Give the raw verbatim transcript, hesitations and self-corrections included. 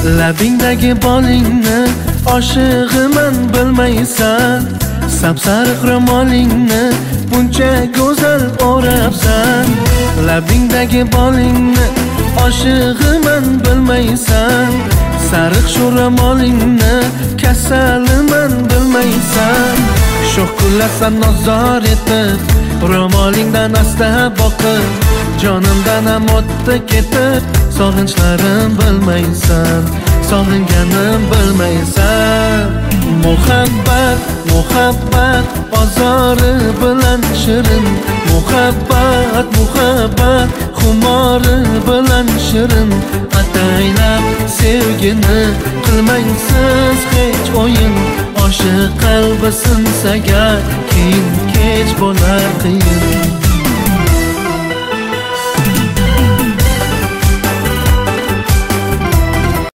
Labingdagi bolingni oshig'iman bilmaysan, sapsariq ro'molingni buncha go'zal o'rabsan. Labingdagi bolingni oshig'iman bilmaysan, sariq shu ro'molingni kasaliman bilmaysan. Sho'x kullasan nozor etib, ro'molingdan asta boqib, jonimdan ham o'tdi ketib, sog'inchlarim bilmaysan, sog'inganim bilmaysan. Muhabbat, muhabbat ozori bilan shirin, muhabbat, muhabbat xumori bilan shirin. Ataylab sevgini qilmangsiz hech o'yin, oshiq qalbi sinsaga keyin kech bo'lar qiyin.